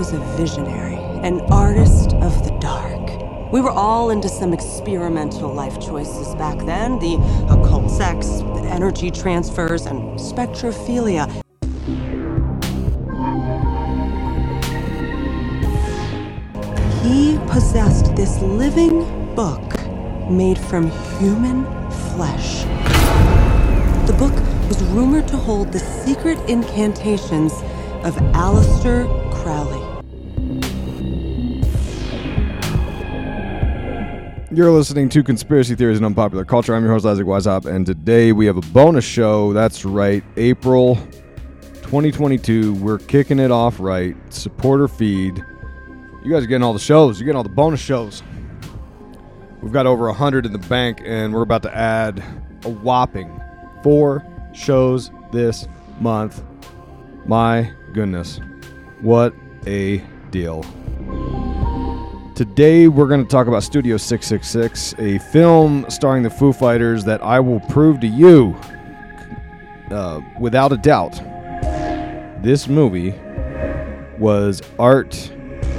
was a visionary, an artist of the dark. We were all into some experimental life choices back then. The occult sex, the energy transfers, and spectrophilia. He possessed this living book made from human flesh. The book was rumored to hold the secret incantations of Aleister Crowley. You're listening to Conspiracy Theories and Unpopular Culture. I'm your host, Isaac Weishaupt, and today we have a bonus show. That's right, April 2022. We're kicking it off right. Supporter feed. You guys are getting all the shows. You're getting all the bonus shows. We've got over 100 in the bank, and we're about to add a whopping 4 shows this month. My goodness. What a deal. Today, we're going to talk about Studio 666, a film starring the Foo Fighters that I will prove to you, without a doubt, this movie was art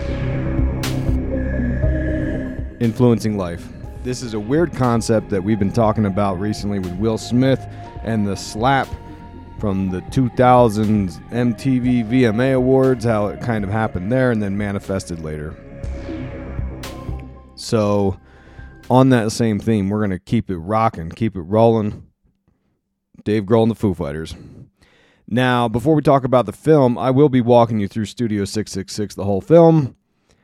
influencing life. This is a weird concept that we've been talking about recently with Will Smith and the slap from the 2000s MTV VMA Awards, how it kind of happened there and then manifested later. So, on that same theme, we're going to keep it rocking, keep it rolling. Dave Grohl and the Foo Fighters. Now, before we talk about the film, I will be walking you through Studio 666, the whole film.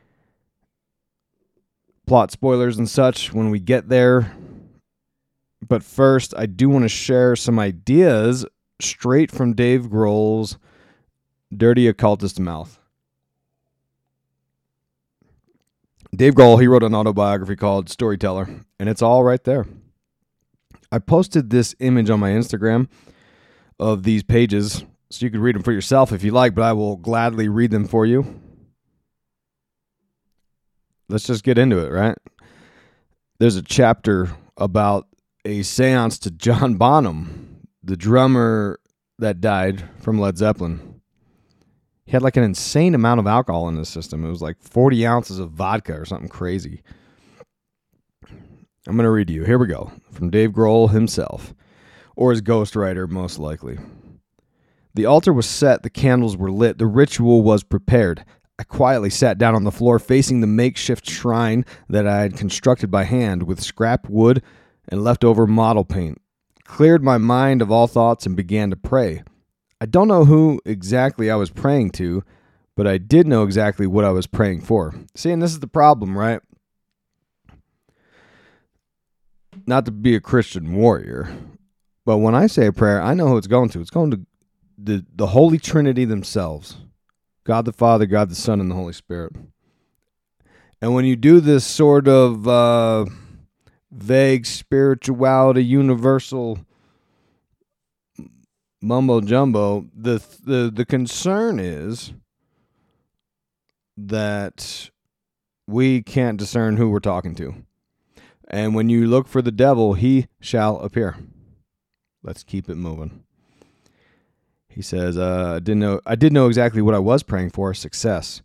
Plot spoilers and such when we get there. But first, I do want to share some ideas straight from Dave Grohl's dirty occultist mouth. Dave Grohl, he wrote an autobiography called Storyteller, and it's all right there. I posted this image on my Instagram of these pages, so you could read them for yourself if you like, but I will gladly read them for you. Let's just get into it, right? There's a chapter about a seance to John Bonham, the drummer that died from Led Zeppelin. He had like an insane amount of alcohol in his system. It was like 40 ounces of vodka or something crazy. I'm going to read to you. Here we go. From Dave Grohl himself, or his ghostwriter, most likely. The altar was set. The candles were lit. The ritual was prepared. I quietly sat down on the floor facing the makeshift shrine that I had constructed by hand with scrap wood and leftover model paint. Cleared my mind of all thoughts and began to pray. I don't know who exactly I was praying to, but I did know exactly what I was praying for. See, and this is the problem, right? Not to be a Christian warrior, but when I say a prayer, I know who it's going to. It's going to the Holy Trinity themselves. God the Father, God the Son, and the Holy Spirit. And when you do this sort of vague spirituality, universal mumbo jumbo, the concern is that we can't discern who we're talking to. And when you look for the devil, he shall appear. Let's keep it moving. He says, I did know exactly what I was praying for, success.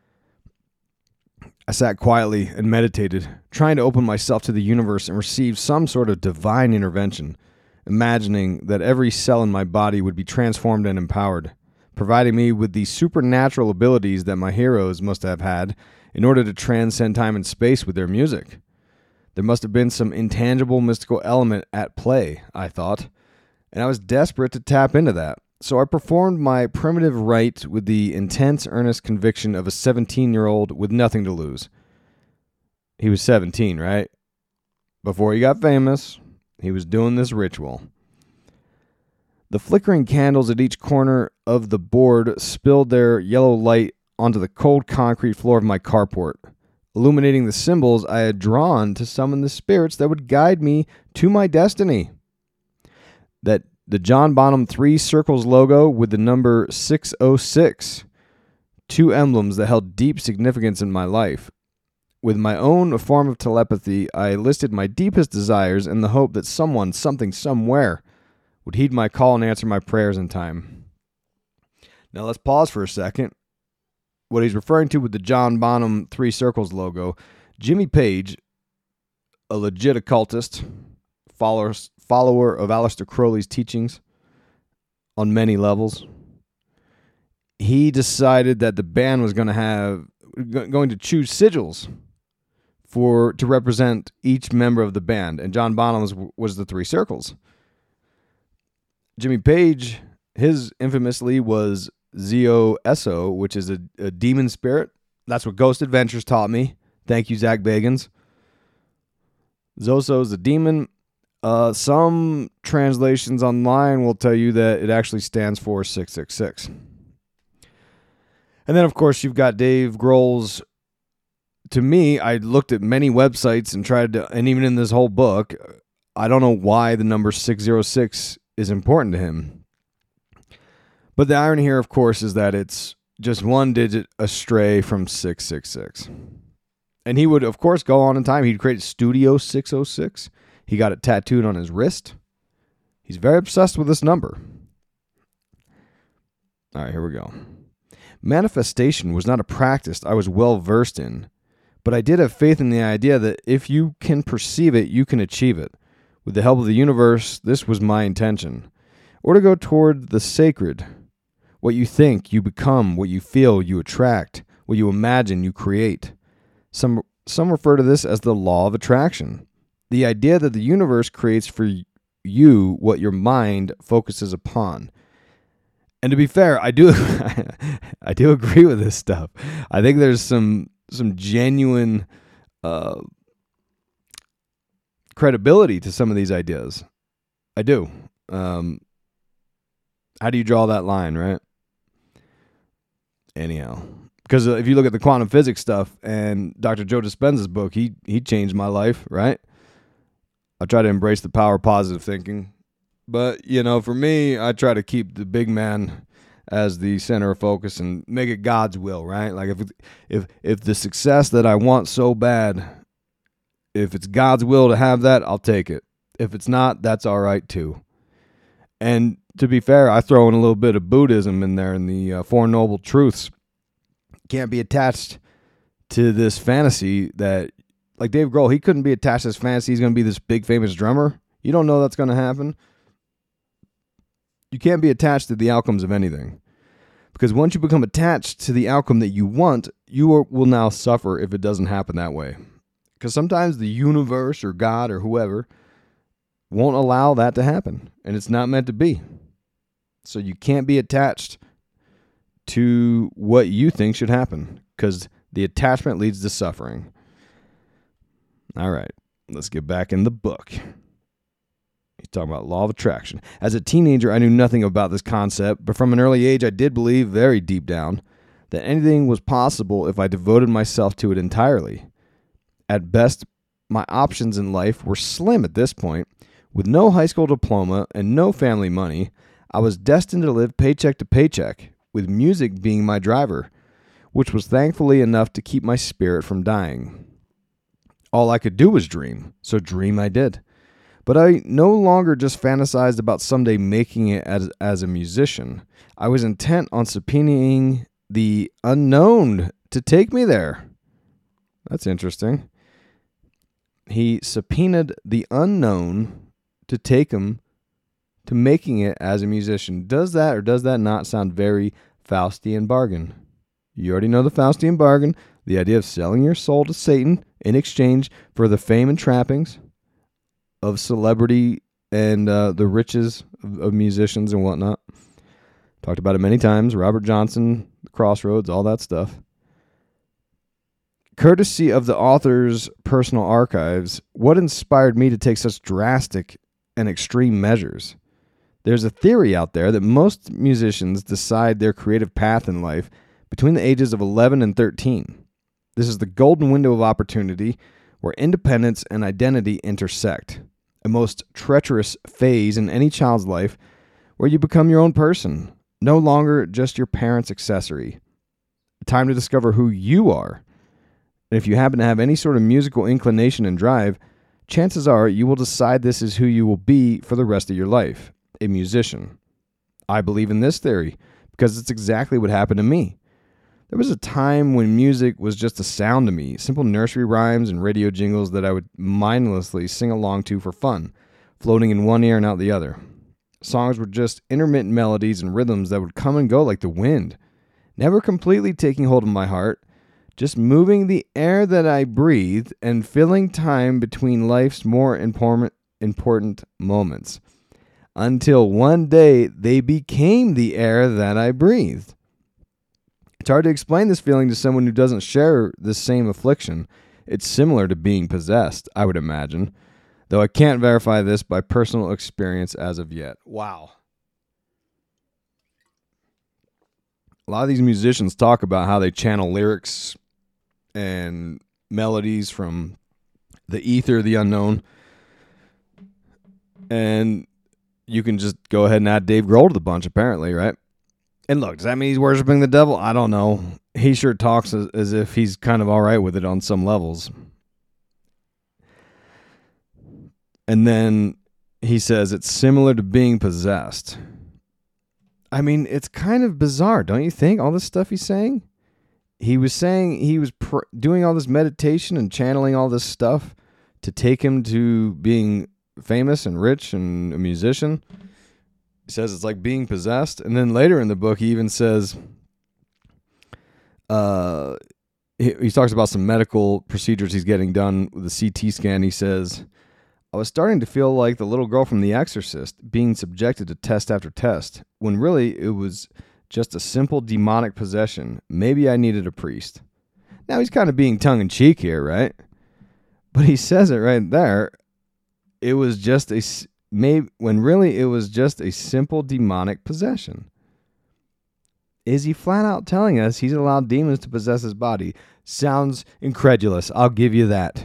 I sat quietly and meditated, trying to open myself to the universe and receive some sort of divine intervention, imagining that every cell in my body would be transformed and empowered, providing me with the supernatural abilities that my heroes must have had in order to transcend time and space with their music. There must have been some intangible mystical element at play, I thought, and I was desperate to tap into that. So I performed my primitive rite with the intense, earnest conviction of a 17-year-old with nothing to lose. He was 17, right? Before he got famous, he was doing this ritual. The flickering candles at each corner of the board spilled their yellow light onto the cold concrete floor of my carport, illuminating the symbols I had drawn to summon the spirits that would guide me to my destiny. That the John Bonham 3 Circles logo with the number 606, 2 emblems that held deep significance in my life. With my own form of telepathy, I listed my deepest desires in the hope that someone, something, somewhere would heed my call and answer my prayers in time. Now let's pause for a second what he's referring to with the John Bonham Three Circles logo, Jimmy Page, a legit occultist, follower of Aleister Crowley's teachings on many levels, he decided that the band was going to choose sigils to represent each member of the band, and John Bonham was the Three Circles. Jimmy Page, his infamously was Zio-Eso, which is a demon spirit. That's what Ghost Adventures taught me. Thank you, Zach Bagans. Zoso is a demon. Some translations online will tell you that it actually stands for 666. And then, of course, you've got Dave Grohl's. To me, I looked at many websites and tried to, and even in this whole book, I don't know why the number 606 is important to him. But the irony here, of course, is that it's just one digit astray from 666. And he would, of course, go on in time. He'd create Studio 606. He got it tattooed on his wrist. He's very obsessed with this number. All right, here we go. Manifestation was not a practice I was well versed in, but I did have faith in the idea that if you can perceive it, you can achieve it. With the help of the universe, this was my intention. Or to go toward the sacred. What you think, you become. What you feel, you attract. What you imagine, you create. Some refer to this as the law of attraction. The idea that the universe creates for you what your mind focuses upon. And to be fair, I do agree with this stuff. I think there's some genuine credibility to some of these ideas. I do. How do you draw that line, right? Anyhow, because if you look at the quantum physics stuff and Dr. Joe Dispenza's book, he changed my life, right? I try to embrace the power of positive thinking. But, for me, I try to keep the big man as the center of focus and make it God's will, right? Like if the success that I want so bad, if it's God's will to have that, I'll take it. If it's not, that's all right too. And to be fair, I throw in a little bit of Buddhism in there in the Four Noble Truths. Can't be attached to this fantasy that, like Dave Grohl, he couldn't be attached to this fantasy. He's going to be this big famous drummer. You don't know that's going to happen. You can't be attached to the outcomes of anything. Because once you become attached to the outcome that you want, you will now suffer if it doesn't happen that way. Because sometimes the universe or God or whoever won't allow that to happen. And it's not meant to be. So you can't be attached to what you think should happen. Because the attachment leads to suffering. All right, let's get back in the book. He's talking about law of attraction. As a teenager, I knew nothing about this concept, but from an early age, I did believe very deep down that anything was possible if I devoted myself to it entirely. At best, my options in life were slim at this point. With no high school diploma and no family money, I was destined to live paycheck to paycheck, with music being my driver, which was thankfully enough to keep my spirit from dying. All I could do was dream, so dream I did. But I no longer just fantasized about someday making it as a musician. I was intent on subpoenaing the unknown to take me there. That's interesting. He subpoenaed the unknown to take him to making it as a musician. Does that or does that not sound very Faustian bargain? You already know the Faustian bargain, the idea of selling your soul to Satan in exchange for the fame and trappings of celebrity and the riches of musicians and whatnot. Talked about it many times. Robert Johnson, The Crossroads, all that stuff. Courtesy of the author's personal archives, what inspired me to take such drastic and extreme measures? There's a theory out there that most musicians decide their creative path in life between the ages of 11 and 13. This is the golden window of opportunity where independence and identity intersect. A most treacherous phase in any child's life where you become your own person, no longer just your parents' accessory. A time to discover who you are. And if you happen to have any sort of musical inclination and drive, chances are you will decide this is who you will be for the rest of your life, a musician. I believe in this theory because it's exactly what happened to me. There was a time when music was just a sound to me, simple nursery rhymes and radio jingles that I would mindlessly sing along to for fun, floating in one ear and out the other. Songs were just intermittent melodies and rhythms that would come and go like the wind, never completely taking hold of my heart, just moving the air that I breathed and filling time between life's more important moments. Until one day they became the air that I breathed. It's hard to explain this feeling to someone who doesn't share the same affliction. It's similar to being possessed, I would imagine, though I can't verify this by personal experience as of yet. Wow. A lot of these musicians talk about how they channel lyrics and melodies from the ether, the unknown. And you can just go ahead and add Dave Grohl to the bunch, apparently, right? And look, does that mean he's worshiping the devil? I don't know. He sure talks as if he's kind of all right with it on some levels. And then he says it's similar to being possessed. I mean, it's kind of bizarre, don't you think? All this stuff he's saying? He was saying he was doing all this meditation and channeling all this stuff to take him to being famous and rich and a musician. He says it's like being possessed. And then later in the book, he even says, he talks about some medical procedures he's getting done with a CT scan. He says, I was starting to feel like the little girl from The Exorcist being subjected to test after test, when really it was just a simple demonic possession. Maybe I needed a priest. Now he's kind of being tongue-in-cheek here, right? But he says it right there. It was just when really it was just a simple demonic possession. Is he flat out telling us he's allowed demons to possess his body? Sounds incredulous. I'll give you that.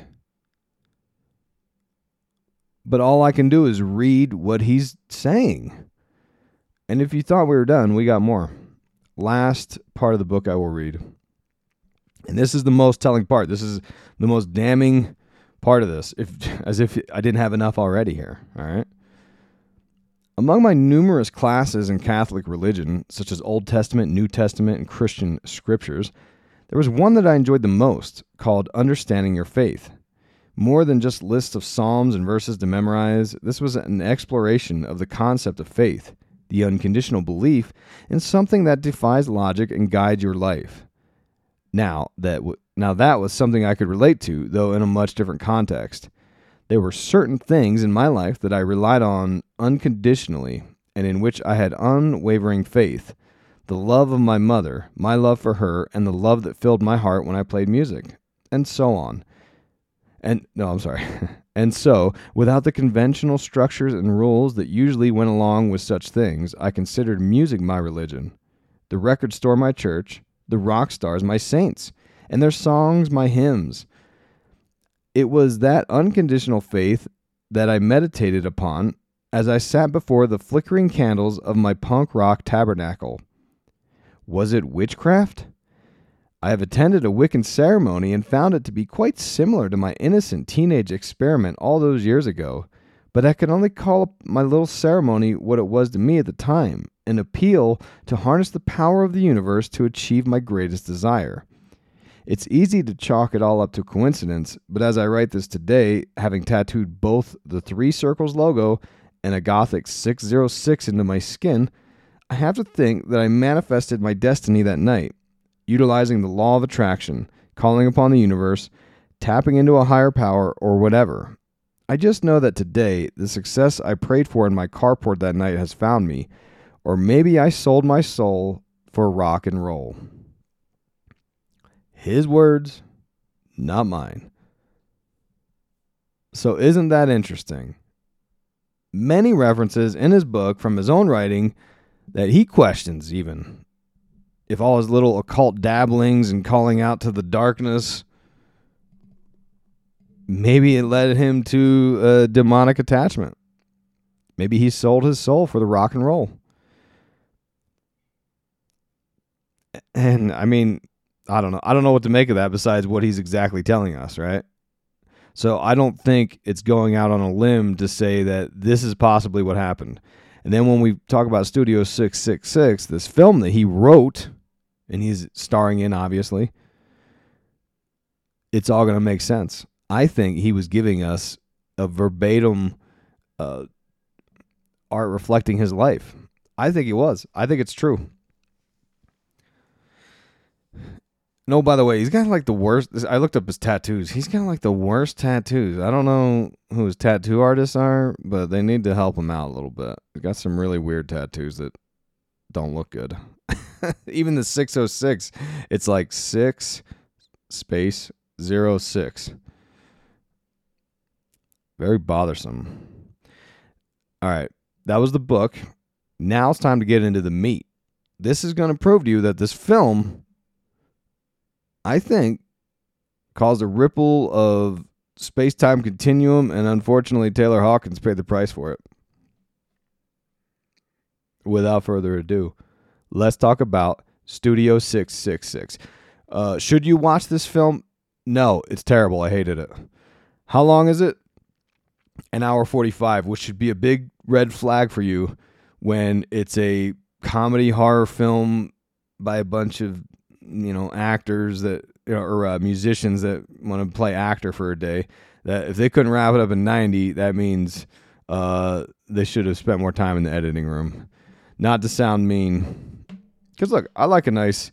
But all I can do is read what he's saying. And if you thought we were done, we got more. Last part of the book I will read. And this is the most telling part. This is the most damning part of this, as if I didn't have enough already here. All right. Among my numerous classes in Catholic religion, such as Old Testament, New Testament, and Christian scriptures, there was one that I enjoyed the most, called Understanding Your Faith. More than just lists of psalms and verses to memorize, this was an exploration of the concept of faith, the unconditional belief in something that defies logic and guides your life. Now that was something I could relate to, though in a much different context. There were certain things in my life that I relied on unconditionally and in which I had unwavering faith. The love of my mother, my love for her, and the love that filled my heart when I played music, and so on. And so, without the conventional structures and rules that usually went along with such things, I considered music my religion, the record store my church, the rock stars my saints, and their songs my hymns. It was that unconditional faith that I meditated upon as I sat before the flickering candles of my punk rock tabernacle. Was it witchcraft? I have attended a Wiccan ceremony and found it to be quite similar to my innocent teenage experiment all those years ago, but I could only call my little ceremony what it was to me at the time, an appeal to harness the power of the universe to achieve my greatest desire. It's easy to chalk it all up to coincidence, but as I write this today, having tattooed both the 3 Circles logo and a Gothic 606 into my skin, I have to think that I manifested my destiny that night, utilizing the law of attraction, calling upon the universe, tapping into a higher power, or whatever. I just know that today, the success I prayed for in my carport that night has found me, or maybe I sold my soul for rock and roll. His words, not mine. So isn't that interesting? Many references in his book from his own writing that he questions even. If all his little occult dabblings and calling out to the darkness, maybe it led him to a demonic attachment. Maybe he sold his soul for the rock and roll. And I mean, I don't know. I don't know what to make of that besides what he's exactly telling us, right? So I don't think it's going out on a limb to say that this is possibly what happened. And then when we talk about Studio 666, this film that he wrote and he's starring in, obviously, it's all going to make sense. I think he was giving us a verbatim art reflecting his life. I think he was. I think it's true. No, by the way, he's got like the worst. I looked up his tattoos. He's got like the worst tattoos. I don't know who his tattoo artists are, but they need to help him out a little bit. He's got some really weird tattoos that don't look good. Even the 606, it's like 6 space 06. Very bothersome. All right, that was the book. Now it's time to get into the meat. This is going to prove to you that this film, I think, caused a ripple of space-time continuum, and unfortunately, Taylor Hawkins paid the price for it. Without further ado, let's talk about Studio 666. Should you watch this film? No, it's terrible. I hated it. How long is it? An hour 45, which should be a big red flag for you when it's a comedy horror film by a bunch of, actors that, or musicians that want to play actor for a day. That if they couldn't wrap it up in 90, that means they should have spent more time in the editing room. Not to sound mean, because look, I like a nice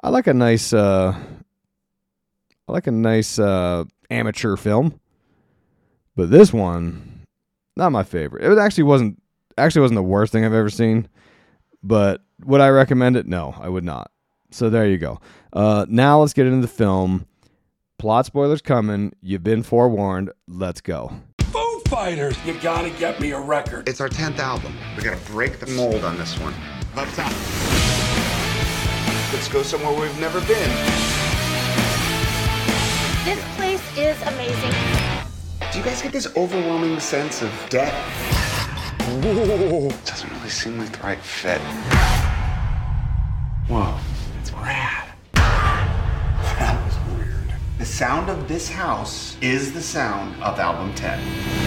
amateur film, but this one, not my favorite. It actually wasn't the worst thing I've ever seen, but would I recommend it? No, I would not. So there you go. Now let's get into the film. Plot spoilers coming. You've been forewarned. Let's go. Foo Fighters! You gotta get me a record. It's our 10th album. We gotta break the mold on this one. Let's go somewhere we've never been. This place is amazing. Do you guys get this overwhelming sense of death? Whoa. Doesn't really seem like the right fit. Whoa, it's rad. That was weird. The sound of this house is the sound of album 10.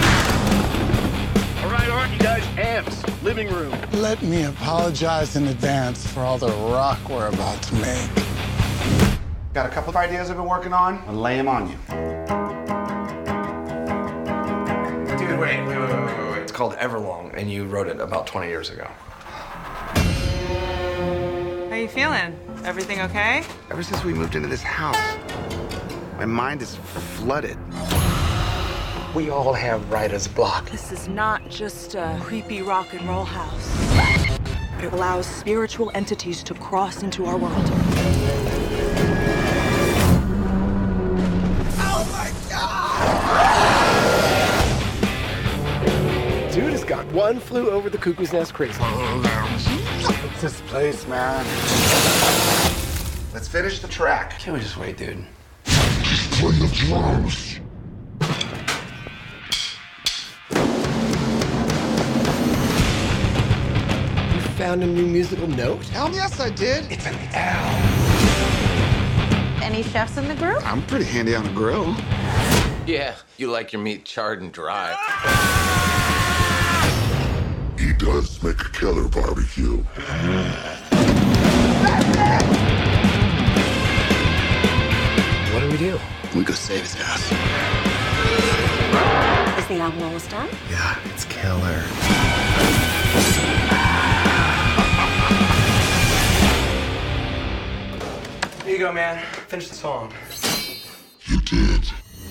All right, you guys, amps, living room. Let me apologize in advance for all the rock we're about to make. Got a couple of ideas I've been working on. I'll lay them on you. Dude, wait. It's called Everlong, and you wrote it about 20 years ago. How you feeling? Everything okay? Ever since we moved into this house, my mind is flooded. We all have writer's block. This is not just a creepy rock and roll house. It allows spiritual entities to cross into our world. Oh my God! Dude has got one flew over the cuckoo's nest crazy. What's this place, man? Let's finish the track. Can't we just wait, dude? Play the drums. Found a new musical note? Hell yes, I did. It's an L. Any chefs in the group? I'm pretty handy on a grill. Yeah, you like your meat charred and dry. He does make a killer barbecue. What do we do? We go save his ass. Is the album almost done? Yeah, it's killer. Here you go, man. Finish the song. You did.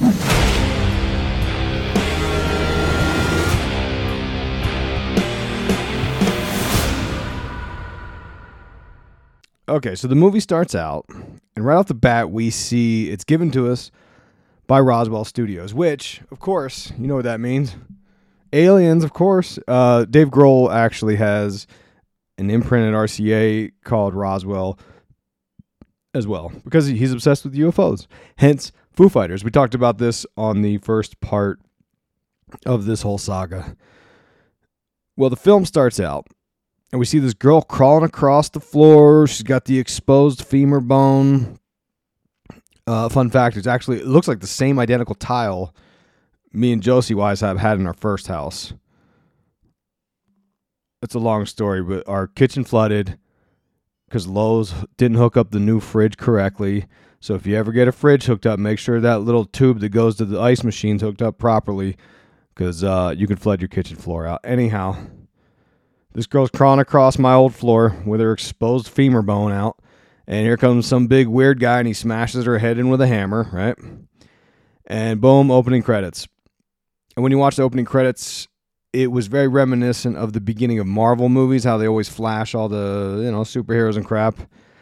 Okay, so the movie starts out, and right off the bat, we see it's given to us by Roswell Studios, which, of course, you know what that means. Aliens, of course. Dave Grohl actually has an imprint at RCA called Roswell as well, because he's obsessed with UFOs. Hence, Foo Fighters. We talked about this on the first part of this whole saga. Well, the film starts out, and we see this girl crawling across the floor. She's got the exposed femur bone. Fun fact, it looks like the same identical tile me and Josie Wise have had in our first house. It's a long story, but our kitchen flooded. because Lowe's didn't hook up the new fridge correctly. So if you ever get a fridge hooked up, make sure that little tube that goes to the ice machine's hooked up properly, because you can flood your kitchen floor out. Anyhow, this girl's crawling across my old floor with her exposed femur bone out, and here comes some big weird guy, and he smashes her head in with a hammer, right? And boom, opening credits. And when you watch the opening credits, it was very reminiscent of the beginning of Marvel movies, how they always flash all the, superheroes and crap.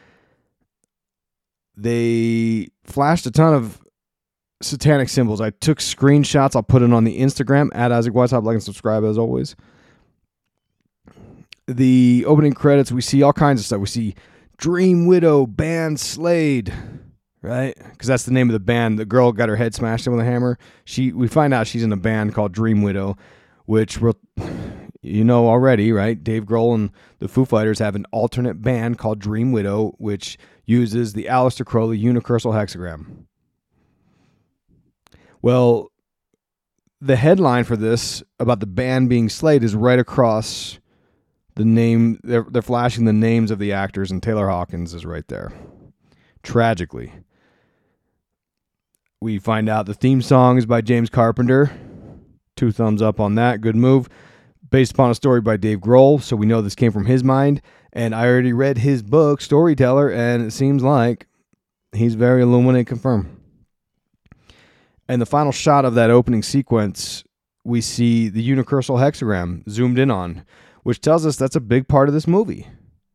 They flashed a ton of satanic symbols. I took screenshots. I'll put it on the Instagram, at Isaac Whiteside. Like and subscribe as always. The opening credits, we see all kinds of stuff. We see Dream Widow, Band Slade, right? Because that's the name of the band. The girl got her head smashed in with a hammer. We find out she's in a band called Dream Widow, which already, right? Dave Grohl and the Foo Fighters have an alternate band called Dream Widow, which uses the Aleister Crowley unicursal hexagram. Well, the headline for this about the band being Slade is right across the name. They're flashing the names of the actors, and Taylor Hawkins is right there. Tragically, we find out the theme song is by James Carpenter. 2 thumbs up on that. Good move. Based upon a story by Dave Grohl, so we know this came from his mind. And I already read his book, Storyteller, and it seems like he's very Illuminati confirmed. And the final shot of that opening sequence, we see the unicursal hexagram zoomed in on, which tells us that's a big part of this movie.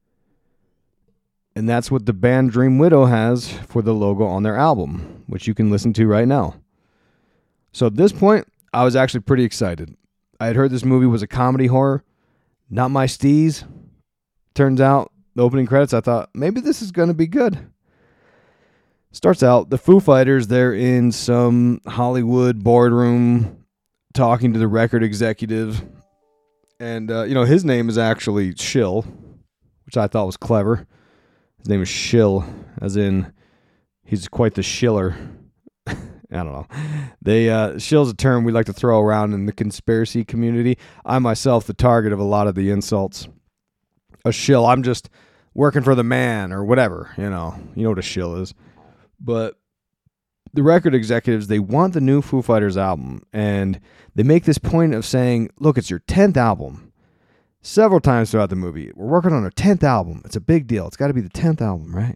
And that's what the band Dream Widow has for the logo on their album, which you can listen to right now. So at this point, I was actually pretty excited. I had heard this movie was a comedy horror, not my steez. Turns out, the opening credits, I thought, maybe this is going to be good. Starts out, the Foo Fighters, they're in some Hollywood boardroom talking to the record executive. And, his name is actually Shill, which I thought was clever. His name is Shill, as in he's quite the shiller. I don't know. Shill's a term we like to throw around in the conspiracy community. I myself, the target of a lot of the insults. A shill, I'm just working for the man or whatever, you know what a shill is. But the record executives, they want the new Foo Fighters album, and they make this point of saying, look, it's your 10th album. Several times throughout the movie, we're working on our 10th album. It's a big deal. It's got to be the 10th album, right?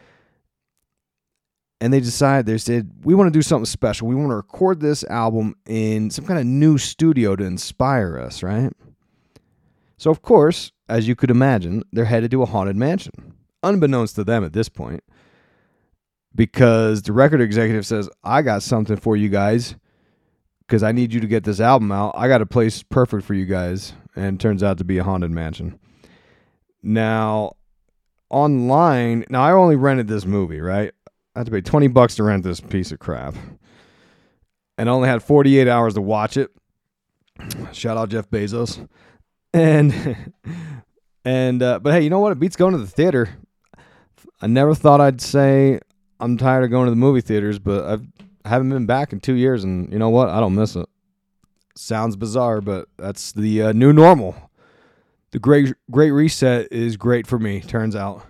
And they said, we want to do something special. We want to record this album in some kind of new studio to inspire us, right? So, of course, as you could imagine, they're headed to a haunted mansion, unbeknownst to them at this point, because the record executive says, I got something for you guys because I need you to get this album out. I got a place perfect for you guys, and it turns out to be a haunted mansion. Now, online, I only rented this movie, right? I had to pay $20 to rent this piece of crap, and I only had 48 hours to watch it. Shout out Jeff Bezos. And but hey, you know what? It beats going to the theater. I never thought I'd say I'm tired of going to the movie theaters, but I haven't been back in 2 years, and you know what? I don't miss it. Sounds bizarre, but that's the new normal. The great reset is great for me, turns out.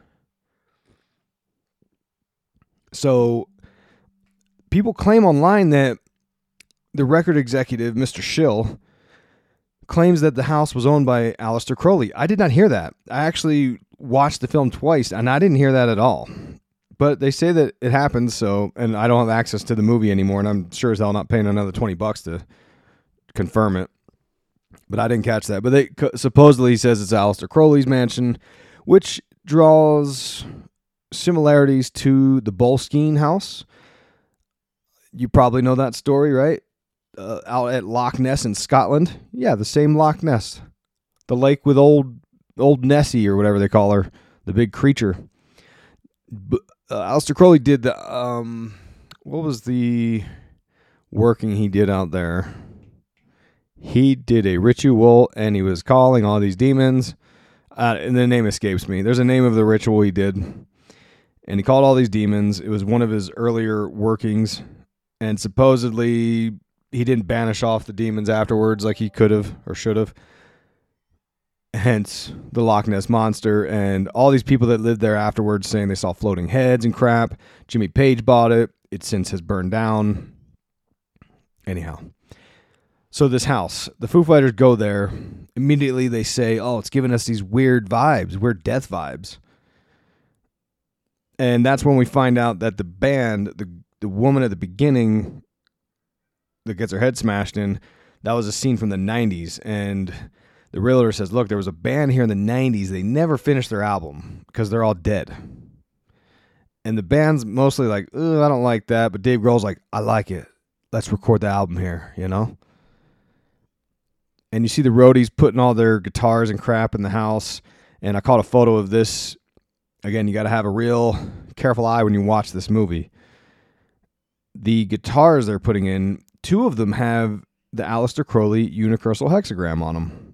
So people claim online that the record executive, Mr. Shill, claims that the house was owned by Aleister Crowley. I did not hear that. I actually watched the film twice, and I didn't hear that at all. But they say that it happened, and I don't have access to the movie anymore, and I'm sure as hell not paying another $20 to confirm it. But I didn't catch that. But supposedly he says it's Aleister Crowley's mansion, which draws similarities to the Boleskine house. You probably know that story, right? Out at Loch Ness in Scotland. Yeah, the same Loch Ness. The lake with old Nessie, or whatever they call her. The big creature. Aleister Crowley did the... what was the working he did out there? He did a ritual, and he was calling all these demons. And the name escapes me. There's a name of the ritual he did. And he called all these demons. It was one of his earlier workings. And supposedly, he didn't banish off the demons afterwards like he could have or should have. hence the Loch Ness Monster, and all these people that lived there afterwards saying they saw floating heads and crap. Jimmy Page bought it. It since has burned down. Anyhow, so this house, the Foo Fighters go there. Immediately they say, oh, it's giving us these weird vibes, weird death vibes. And that's when we find out that the band, the woman at the beginning that gets her head smashed in, that was a scene from the 90s. And the realtor says, look, there was a band here in the 90s. They never finished their album because they're all dead. And the band's mostly like, I don't like that. But Dave Grohl's like, I like it. Let's record the album here, you know? And you see the roadies putting all their guitars and crap in the house. And I caught a photo of this. Again, you got to have a real careful eye when you watch this movie. The guitars they're putting in, 2 of them have the Aleister Crowley Unicrystal Hexagram on them.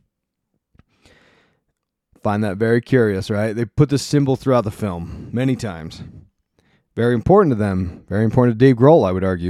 Find that very curious, right? They put this symbol throughout the film many times. Very important to them. Very important to Dave Grohl, I would argue.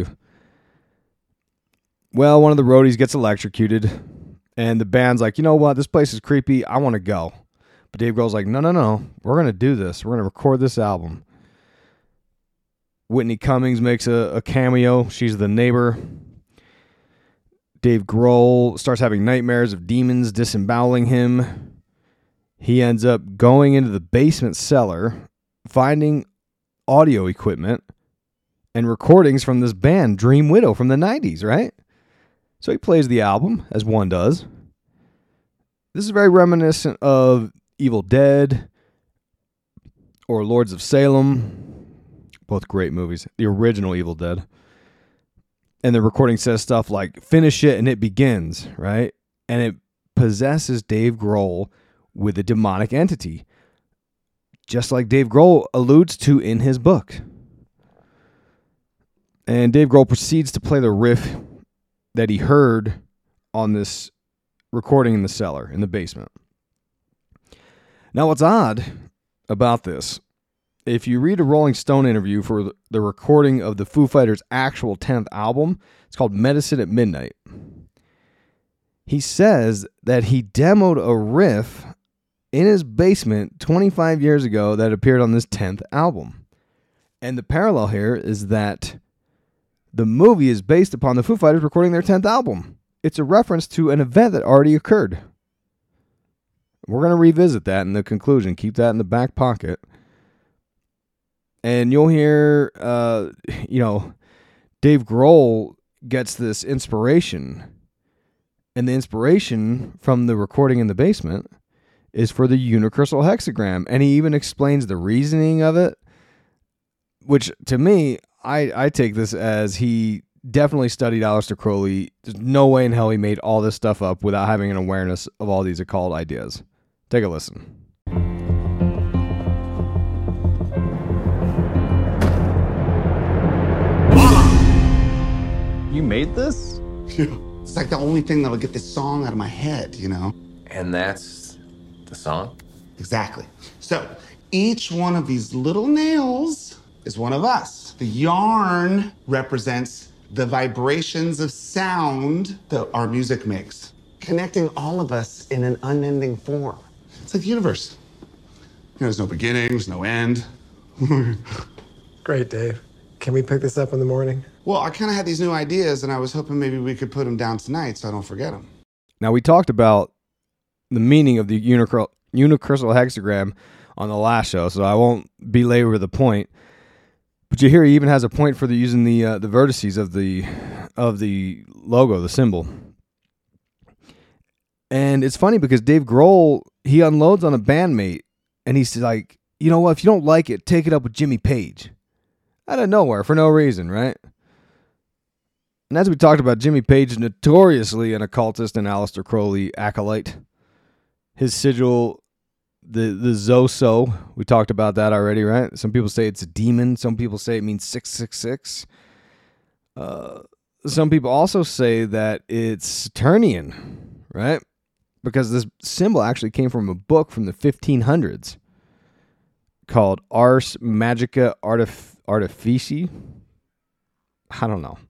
Well, one of the roadies gets electrocuted, and the band's like, you know what? This place is creepy. I want to go. But Dave Grohl's like, no. We're going to do this. We're going to record this album. Whitney Cummings makes a cameo. She's the neighbor. Dave Grohl starts having nightmares of demons disemboweling him. He ends up going into the basement cellar, finding audio equipment and recordings from this band, Dream Widow, from the 90s, right? So he plays the album, as one does. This is very reminiscent of Evil Dead or Lords of Salem. Both great movies. The original Evil Dead. And the recording says stuff like, finish it and it begins, right? And it possesses Dave Grohl with a demonic entity, just like Dave Grohl alludes to in his book. And Dave Grohl proceeds to play the riff that he heard on this recording in the cellar, in the basement. Now, what's odd about this, if you read a Rolling Stone interview for the recording of the Foo Fighters' actual 10th album, it's called Medicine at Midnight. He says that he demoed a riff in his basement 25 years ago that appeared on this 10th album. And the parallel here is that the movie is based upon the Foo Fighters recording their 10th album. It's a reference to an event that already occurred. We're going to revisit that in the conclusion. Keep that in the back pocket. And you'll hear, Dave Grohl gets this inspiration. And the inspiration from the recording in the basement is for the Unicrystal Hexagram. And he even explains the reasoning of it, which to me, I take this as he definitely studied Aleister Crowley. There's no way in hell he made all this stuff up without having an awareness of all these occult ideas. Take a listen. You made this? Yeah. It's like the only thing that'll get this song out of my head, you know? And that's the song? Exactly. So, each one of these little nails is one of us. The yarn represents the vibrations of sound that our music makes, connecting all of us in an unending form. It's like the universe. There's no beginning, there's no end. Great, Dave. Can we pick this up in the morning? Well, I kind of had these new ideas, and I was hoping maybe we could put them down tonight so I don't forget them. Now, we talked about the meaning of the unicrystal hexagram on the last show, so I won't belabor the point. But you hear he even has a point for using the vertices of the logo, the symbol. And it's funny because Dave Grohl, he unloads on a bandmate, and he's like, you know what, if you don't like it, take it up with Jimmy Page. Out of nowhere, for no reason, right? And as we talked about, Jimmy Page is notoriously an occultist and Aleister Crowley acolyte. His sigil, the Zoso, we talked about that already, right? Some people say it's a demon. Some people say it means 666. Some people also say that it's Saturnian, right? Because this symbol actually came from a book from the 1500s called Ars Magica Artifici. I don't know.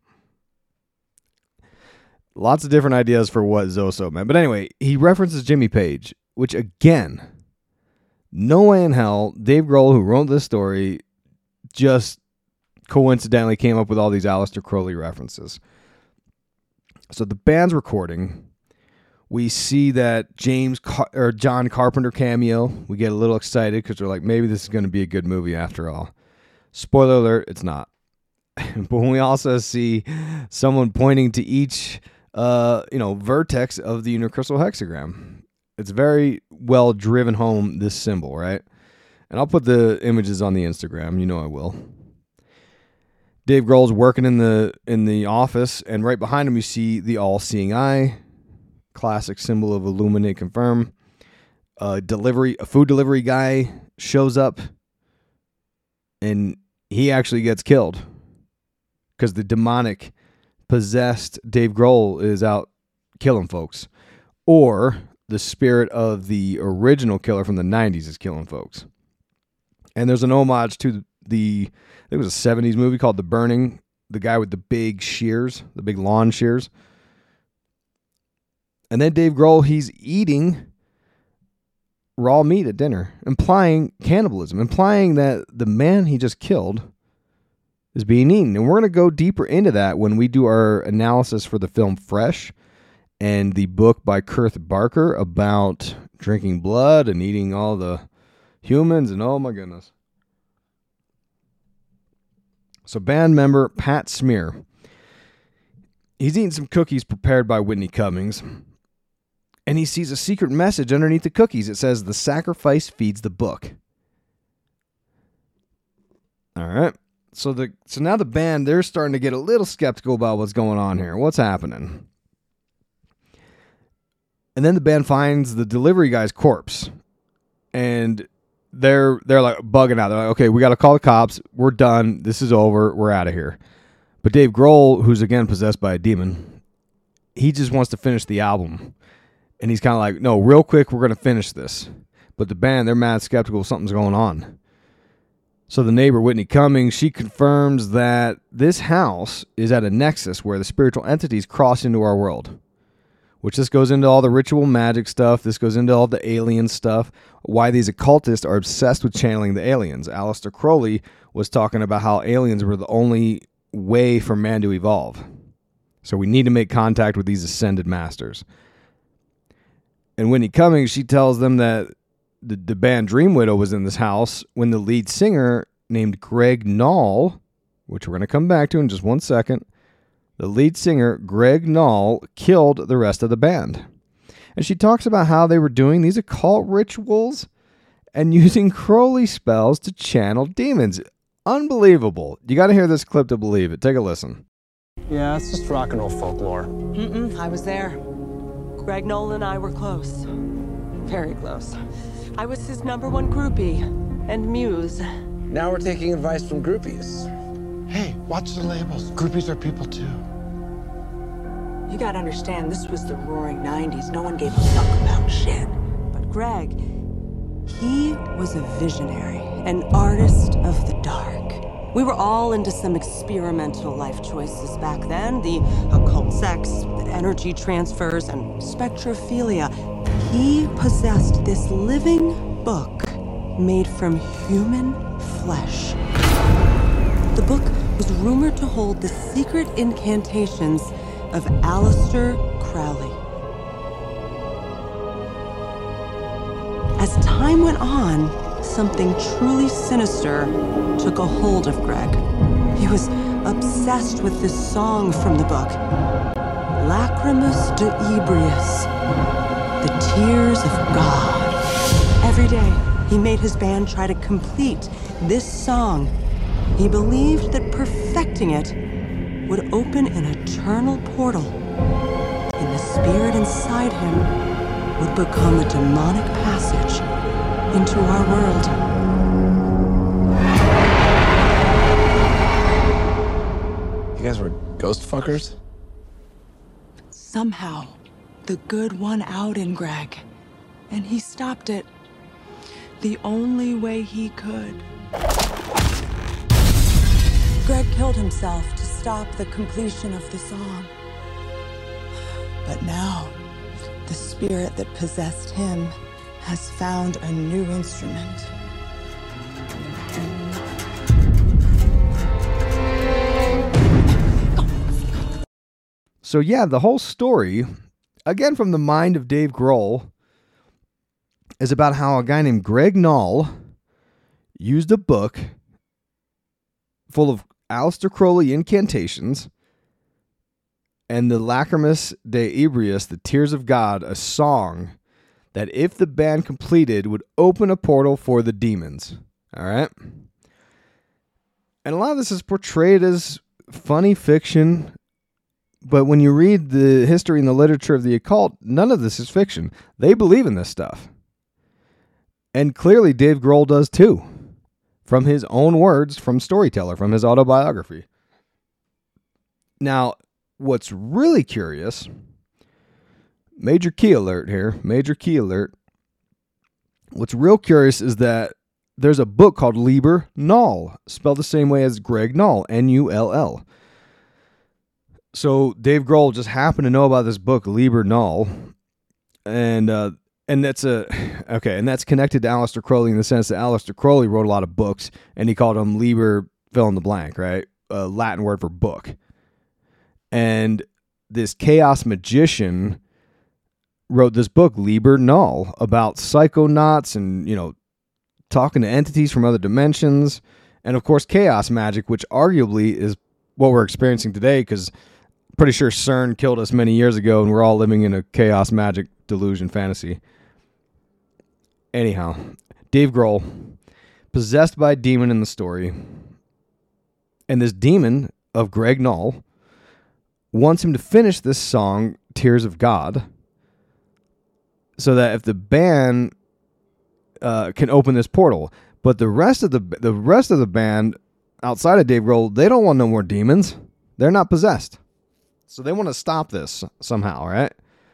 Lots of different ideas for what Zoso meant. But anyway, he references Jimmy Page. which again, no way in hell Dave Grohl, who wrote this story, just coincidentally came up with all these Aleister Crowley references. So the band's recording. We see that John Carpenter cameo. We get a little excited because we're like, maybe this is going to be a good movie after all. Spoiler alert, it's not. But we also see someone pointing to each, vertex of the unicrystal hexagram. It's very well driven home, this symbol, right? And I'll put the images on the Instagram. You know I will. Dave Grohl's working in the office, and right behind him you see the all-seeing eye. Classic symbol of illuminate, confirm. A food delivery guy shows up, and he actually gets killed because the demonic possessed Dave Grohl is out killing folks, or the spirit of the original killer from the 90s is killing folks. And there's an homage to I think it was a 70s movie called The Burning, the guy with the big shears, the big lawn shears. And then Dave Grohl, he's eating raw meat at dinner, implying cannibalism, implying that the man he just killed is being eaten. And we're going to go deeper into that when we do our analysis for the film Fresh and the book by Kurt Barker about drinking blood and eating all the humans, and oh my goodness. So band member Pat Smear, he's eating some cookies prepared by Whitney Cummings, and he sees a secret message underneath the cookies. It says, "The sacrifice feeds the book." All right. So now the band, they're starting to get a little skeptical about what's going on here. What's happening? And then the band finds the delivery guy's corpse, and they're like bugging out. They're like, okay, we got to call the cops. We're done. This is over. We're out of here. But Dave Grohl, who's again possessed by a demon, he just wants to finish the album. And he's kind of like, no, real quick, we're going to finish this. But the band, they're mad skeptical something's going on. So the neighbor, Whitney Cummings, she confirms that this house is at a nexus where the spiritual entities cross into our world. Which this goes into all the ritual magic stuff. This goes into all the alien stuff. Why these occultists are obsessed with channeling the aliens. Aleister Crowley was talking about how aliens were the only way for man to evolve. So we need to make contact with these ascended masters. And Whitney Cummings, she tells them that the band Dream Widow was in this house when the lead singer named Greg Knoll, which we're going to come back to in just 1 second, the lead singer, Greg Knoll, killed the rest of the band. And she talks about how they were doing these occult rituals and using Crowley spells to channel demons. Unbelievable. You got to hear this clip to believe it. Take a listen. Yeah, it's just rock and roll folklore. I was there. Greg Knoll and I were close. Very close. I was his #1 groupie and muse. Now we're taking advice from groupies. Hey, watch the labels. Groupies are people too. You gotta understand, this was the roaring 90s. No one gave a fuck about shit. But Greg, he was a visionary, an artist of the dark. We were all into some experimental life choices back then. The occult sex, the energy transfers, and spectrophilia. He possessed this living book made from human flesh. The book was rumored to hold the secret incantations of Aleister Crowley. As time went on, something truly sinister took a hold of Greg. He was obsessed with this song from the book, Lacrimus de Ebrius, the tears of God. Every day, he made his band try to complete this song. He believed that perfecting it would open an eternal portal, and the spirit inside him would become a demonic passage into our world. You guys were ghost fuckers? somehow, the good won out in Greg, and he stopped it the only way he could. Greg killed himself to stop the completion of the song. But now, the spirit that possessed him has found a new instrument. So yeah, the whole story, again from the mind of Dave Grohl, is about how a guy named Greg Knoll used a book full of Aleister Crowley incantations and the Lacrimus de Ebrius, the Tears of God, a song that if the band completed would open a portal for the demons. All right? And a lot of this is portrayed as funny fiction, but when you read the history and the literature of the occult, none of this is fiction. They believe in this stuff. And clearly Dave Grohl does too. From his own words, from Storyteller, from his autobiography. Now, what's really curious, major key alert here, major key alert. What's real curious is that there's a book called Liber Null, spelled the same way as Greg Null, N-U-L-L. So Dave Grohl just happened to know about this book, Liber Null, and that's that's connected to Aleister Crowley in the sense that Aleister Crowley wrote a lot of books, and he called them Liber fill in the blank, right? A Latin word for book. And this chaos magician wrote this book, Liber Null, about psychonauts and, talking to entities from other dimensions. And of course, chaos magic, which arguably is what we're experiencing today, because pretty sure CERN killed us many years ago and we're all living in a chaos magic delusion fantasy. Anyhow, Dave Grohl, possessed by a demon in the story, and this demon of Greg Knoll wants him to finish this song, Tears of God, so that if the band can open this portal. But the rest of the band outside of Dave Grohl, they don't want no more demons. They're not possessed. So they want to stop this somehow, right?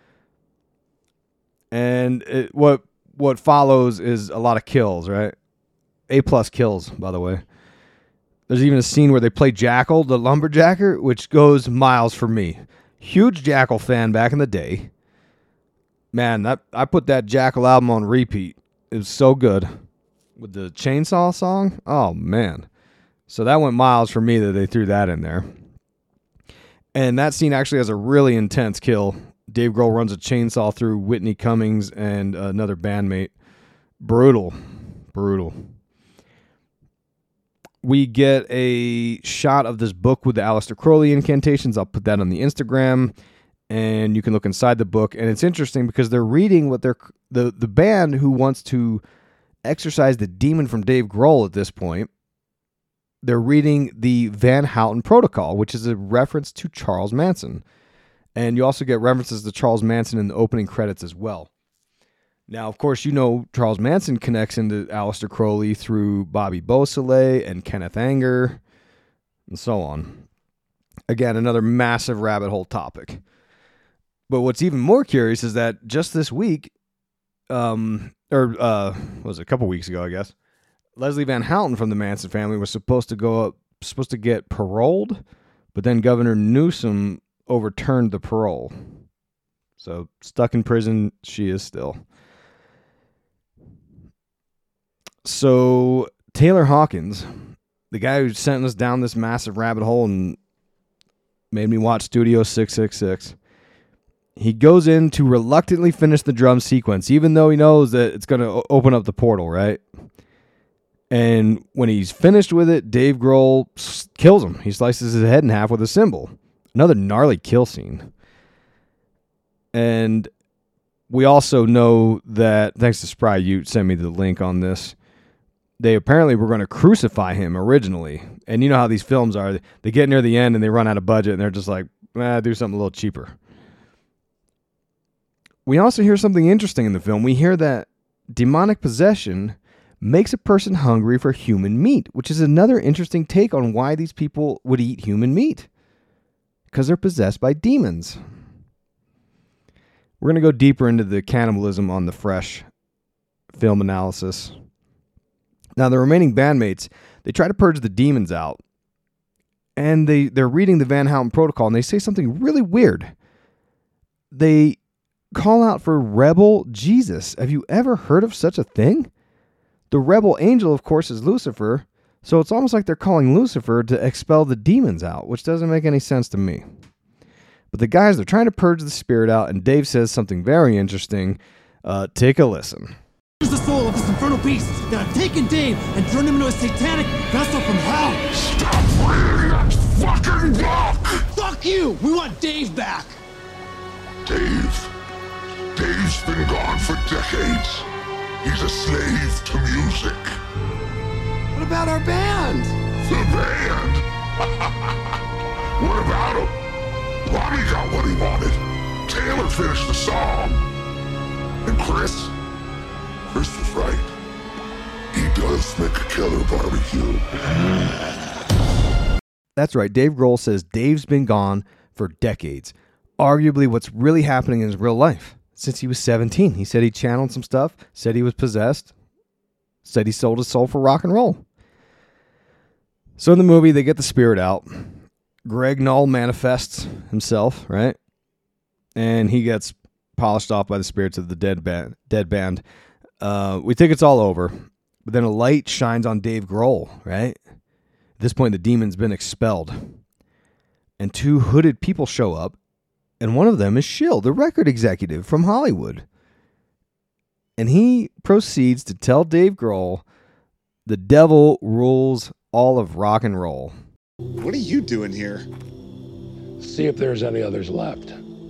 And what follows is a lot of kills, right? A+ kills, by the way. There's even a scene where they play Jackal, the lumberjacker, which goes miles for me. Huge Jackal fan back in the day. Man, I put that Jackal album on repeat. It was so good. With the chainsaw song? Oh, man. So that went miles for me that they threw that in there. And that scene actually has a really intense kill. Dave Grohl runs a chainsaw through Whitney Cummings and another bandmate. Brutal. We get a shot of this book with the Aleister Crowley incantations. I'll put that on the Instagram, and you can look inside the book. And it's interesting because they're reading what the band who wants to exorcise the demon from Dave Grohl at this point. They're reading the Van Houten Protocol, which is a reference to Charles Manson. And you also get references to Charles Manson in the opening credits as well. Now, of course, Charles Manson connects into Aleister Crowley through Bobby Beausoleil and Kenneth Anger and so on. Again, another massive rabbit hole topic. But what's even more curious is that just this week, was it a couple weeks ago, I guess, Leslie Van Houten from the Manson family was supposed to get paroled, but then Governor Newsom overturned the parole. So stuck in prison she is still. So Taylor Hawkins, the guy who sent us down this massive rabbit hole and made me watch Studio 666, he goes in to reluctantly finish the drum sequence, even though he knows that it's going to open up the portal, right? And when he's finished with it, Dave Grohl kills him. He slices his head in half with a cymbal. Another gnarly kill scene. And we also know that, thanks to Spry Ute, sent me the link on this, they apparently were going to crucify him originally. And you know how these films are. They get near the end and they run out of budget and they're just like, do something a little cheaper. We also hear something interesting in the film. We hear that demonic possession makes a person hungry for human meat, which is another interesting take on why these people would eat human meat. Because they're possessed by demons. We're going to go deeper into the cannibalism on the Fresh film analysis. Now, the remaining bandmates, they try to purge the demons out. And they're reading the Van Houten Protocol, and they say something really weird. They call out for rebel Jesus. Have you ever heard of such a thing? The rebel angel, of course, is Lucifer, so it's almost like they're calling Lucifer to expel the demons out, which doesn't make any sense to me. But the guys, they're trying to purge the spirit out, and Dave says something very interesting. Take a listen. Here's the soul of this infernal beast that have taken Dave and turned him into a satanic vessel from hell. Stop reading that fucking book! Fuck you! We want Dave back! Dave's been gone for decades. He's a slave to music. What about our band? The band? What about him? Ronnie got what he wanted. Taylor finished the song. And Chris was right. He does make a killer barbecue. That's right. Dave Grohl says Dave's been gone for decades. Arguably what's really happening in his real life. Since he was 17. He said he channeled some stuff, said he was possessed, said he sold his soul for rock and roll. So in the movie, they get the spirit out. Greg Null manifests himself, right? And he gets polished off by the spirits of the dead band. We think it's all over. But then a light shines on Dave Grohl, right? At this point, the demon's been expelled. And two hooded people show up. And one of them is Shill, the record executive from Hollywood. And he proceeds to tell Dave Grohl, the devil rules all of rock and roll. What are you doing here? See if there's any others left.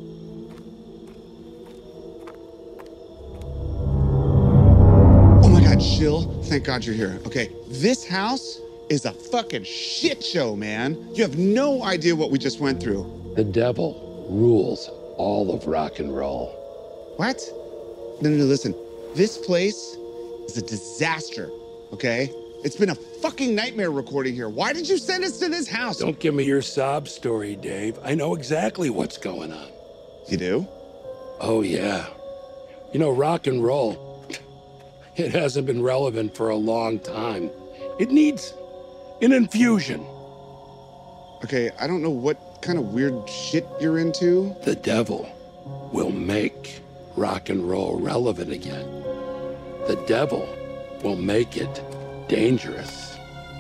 Oh my God, Shill, thank God you're here. Okay, this house is a fucking shit show, man. You have no idea what we just went through. The devil rules all of rock and roll. What? No, listen. This place is a disaster, okay? It's been a fucking nightmare recording here. Why did you send us to this house? Don't give me your sob story, Dave. I know exactly what's going on. You do? Oh, yeah. You know, rock and roll, it hasn't been relevant for a long time. It needs an infusion. Okay, I don't know what kind of weird shit you're into. The devil will make rock and roll relevant again. The devil will make it dangerous.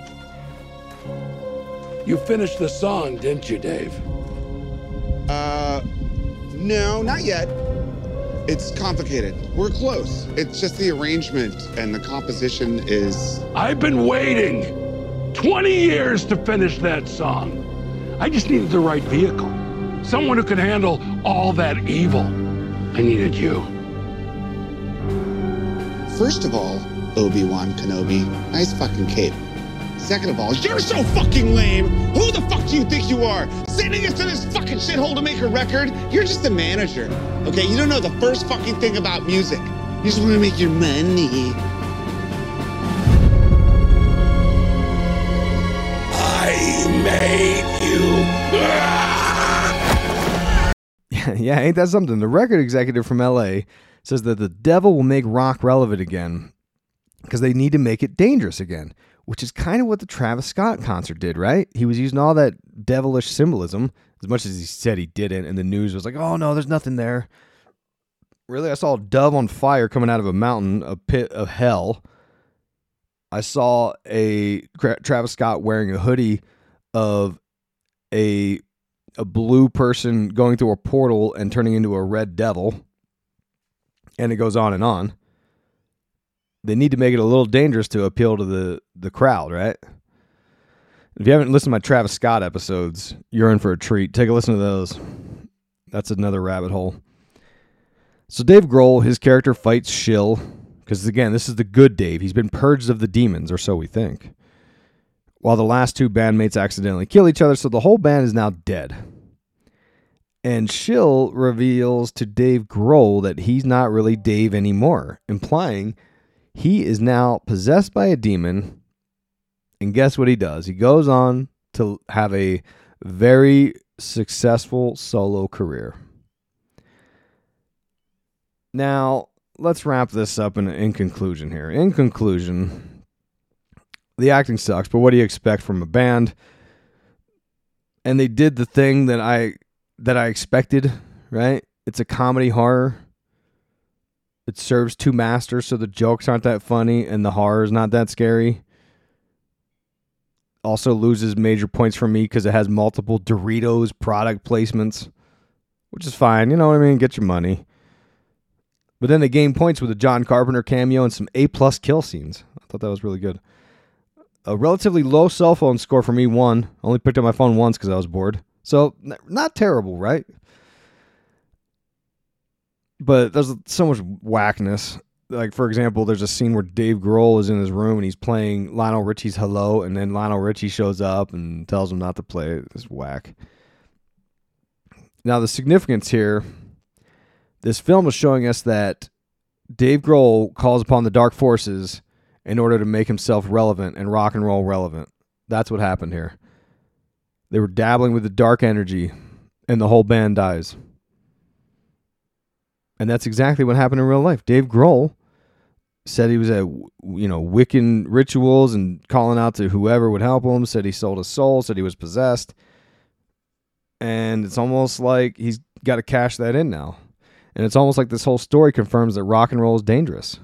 You finished the song, didn't you, Dave? No, not yet. It's complicated. We're close. It's just the arrangement and the composition is... I've been waiting 20 years to finish that song. I just needed the right vehicle. Someone who could handle all that evil. I needed you. First of all, Obi-Wan Kenobi, nice fucking cape. Second of all, you're so fucking lame. Who the fuck do you think you are? Sending us to this fucking shithole to make a record? You're just a manager. Okay, you don't know the first fucking thing about music. You just want to make your money. Made you. Yeah, ain't that something? The record executive from LA says that the devil will make rock relevant again because they need to make it dangerous again, which is kind of what the Travis Scott concert did, right? He was using all that devilish symbolism as much as he said he didn't, and the news was like, oh no, there's nothing there. Really, I saw a dove on fire coming out of a mountain, a pit of hell. I saw a Travis Scott wearing a hoodie of a blue person going through a portal and turning into a red devil. And it goes on and on. They need to make it a little dangerous to appeal to the crowd, right? If you haven't listened to my Travis Scott episodes, you're in for a treat. Take a listen to those. That's another rabbit hole. So Dave Grohl, his character fights Shill. Because again, this is the good Dave. He's been purged of the demons, or so we think. While the last two bandmates accidentally kill each other, so the whole band is now dead. And Shill reveals to Dave Grohl that he's not really Dave anymore, implying he is now possessed by a demon. And guess what he does? He goes on to have a very successful solo career. Now, let's wrap this up in conclusion here. In conclusion, the acting sucks, but what do you expect from a band? And they did the thing that I expected, right? It's a comedy horror. It serves two masters, so the jokes aren't that funny and the horror is not that scary. Also loses major points from me because it has multiple Doritos product placements, which is fine. You know what I mean? Get your money. But then they gain points with a John Carpenter cameo and some A-plus kill scenes. I thought that was really good. A relatively low cell phone score for me, 1. Only picked up my phone once because I was bored. So, not terrible, right? But there's so much whackness. Like, for example, there's a scene where Dave Grohl is in his room and he's playing Lionel Richie's Hello, and then Lionel Richie shows up and tells him not to play it. It's whack. Now, the significance here, this film is showing us that Dave Grohl calls upon the dark forces in order to make himself relevant and rock and roll relevant. That's what happened here. They were dabbling with the dark energy, and the whole band dies. And that's exactly what happened in real life. Dave Grohl said he was at, Wiccan rituals and calling out to whoever would help him, said he sold his soul, said he was possessed. And it's almost like he's got to cash that in now. And it's almost like this whole story confirms that rock and roll is dangerous.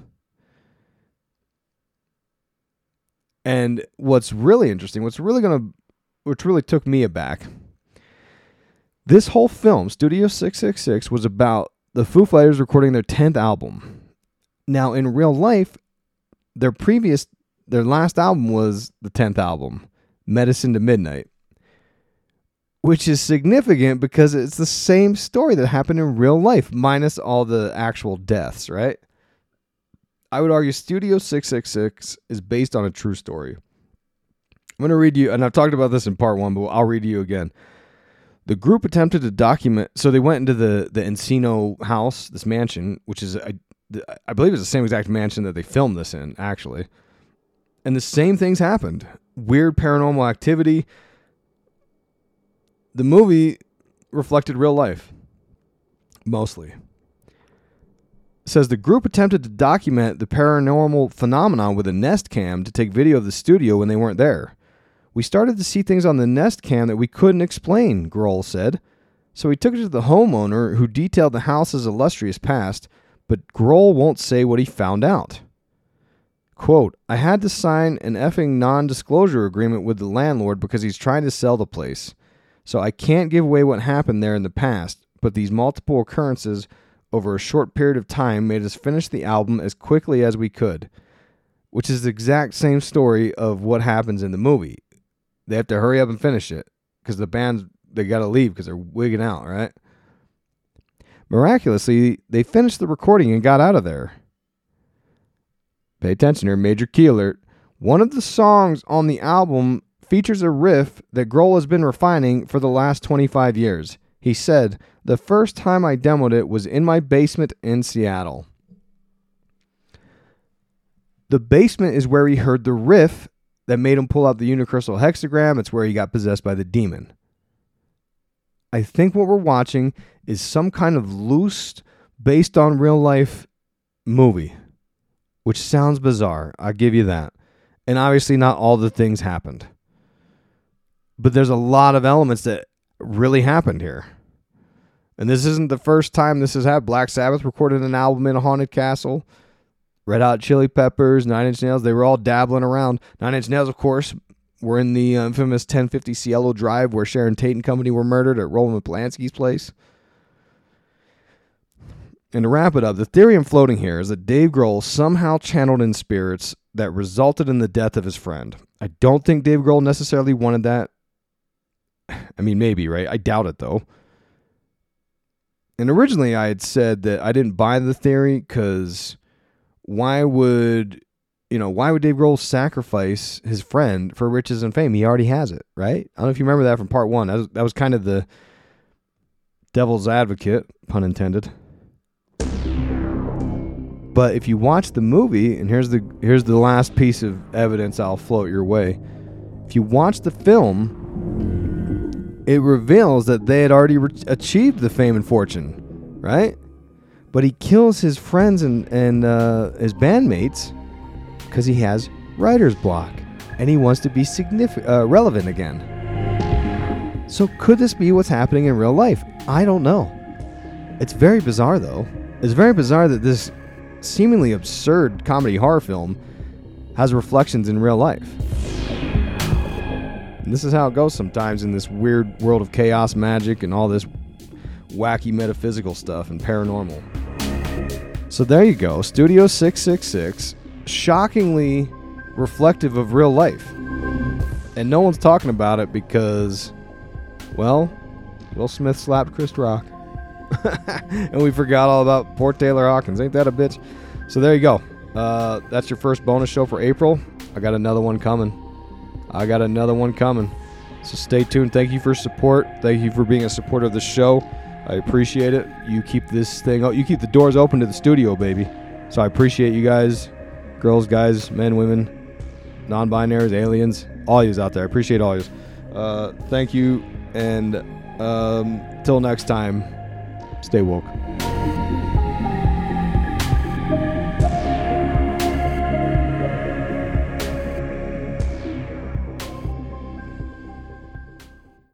And what's really interesting, which really took me aback, this whole film, Studio 666, was about the Foo Fighters recording their 10th album. Now, in real life, their last album was the 10th album, Medicine to Midnight, which is significant because it's the same story that happened in real life, minus all the actual deaths, right? I would argue Studio 666 is based on a true story. I'm going to read you, and I've talked about this in part 1, but I'll read you again. The group attempted to document, so they went into the Encino house, this mansion, which is, I believe it's the same exact mansion that they filmed this in, actually. And the same things happened. Weird paranormal activity. The movie reflected real life, mostly. It says the group attempted to document the paranormal phenomenon with a Nest cam to take video of the studio when they weren't there. We started to see things on the Nest cam that we couldn't explain, Grohl said. So we took it to the homeowner who detailed the house's illustrious past, but Grohl won't say what he found out. Quote, I had to sign an effing non-disclosure agreement with the landlord because he's trying to sell the place. So I can't give away what happened there in the past, but these multiple occurrences over a short period of time made us finish the album as quickly as we could, which is the exact same story of what happens in the movie. They have to hurry up and finish it because the band, they got to leave because they're wigging out, right? Miraculously, they finished the recording and got out of there. Pay attention here, major key alert. One of the songs on the album features a riff that Grohl has been refining for the last 25 years. He said, the first time I demoed it was in my basement in Seattle. The basement is where he heard the riff that made him pull out the unicrystal hexagram. It's where he got possessed by the demon. I think what we're watching is some kind of loose, based on real life movie, which sounds bizarre. I'll give you that. And obviously not all the things happened. But there's a lot of elements that really happened here. And this isn't the first time this has happened. Black Sabbath recorded an album in a haunted castle. Red Hot Chili Peppers, Nine Inch Nails, they were all dabbling around. Nine Inch Nails, of course, were in the infamous 1050 Cielo Drive where Sharon Tate and company were murdered at Roman Polanski's place. And to wrap it up, the theory I'm floating here is that Dave Grohl somehow channeled in spirits that resulted in the death of his friend. I don't think Dave Grohl necessarily wanted that. I mean, maybe, right? I doubt it, though. And originally I had said that I didn't buy the theory because why would Dave Grohl sacrifice his friend for riches and fame? He already has it, right? I don't know if you remember that from part 1. That was kind of the devil's advocate, pun intended. But if you watch the movie, and here's the last piece of evidence I'll float your way. If you watch the film, it reveals that they had already achieved the fame and fortune, right? But he kills his friends and his bandmates because he has writer's block and he wants to be relevant again. So could this be what's happening in real life? I don't know. It's very bizarre, though. It's very bizarre that this seemingly absurd comedy horror film has reflections in real life. And this is how it goes sometimes in this weird world of chaos magic and all this wacky metaphysical stuff and paranormal. So there you go, Studio 666, shockingly reflective of real life. And no one's talking about it because, well, Will Smith slapped Chris Rock. And we forgot all about poor Taylor Hawkins. Ain't that a bitch? So there you go. That's your first bonus show for April. I got another one coming. So stay tuned. Thank you for support. Thank you for being a supporter of the show. I appreciate it. You keep this thing, you keep the doors open to the studio, baby. So I appreciate you guys, girls, guys, men, women, non-binaries, aliens, all yous out there. I appreciate all yous. Thank you, and till next time, stay woke.